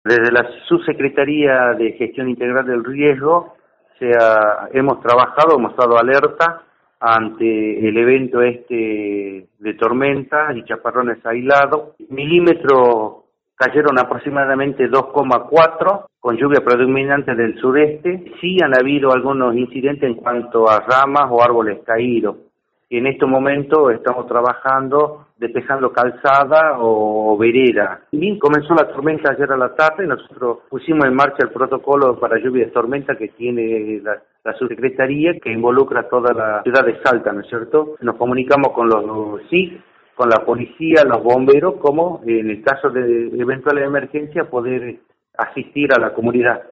Desde la Subsecretaría de Gestión Integral del Riesgo hemos trabajado, hemos estado alerta ante el evento de tormenta y chaparrones aislados. Milímetros cayeron aproximadamente 2,4 con lluvia predominante del sureste. Sí han habido algunos incidentes en cuanto a ramas o árboles caídos. Y en este momento estamos trabajando despejando calzada o vereda. Bien, comenzó la tormenta ayer a la tarde, nosotros pusimos en marcha el protocolo para lluvia de tormenta que tiene la subsecretaría, que involucra a toda la ciudad de Salta, ¿no es cierto? Nos comunicamos con los SIC, con la policía, los bomberos, como en el caso de eventuales emergencias poder asistir a la comunidad.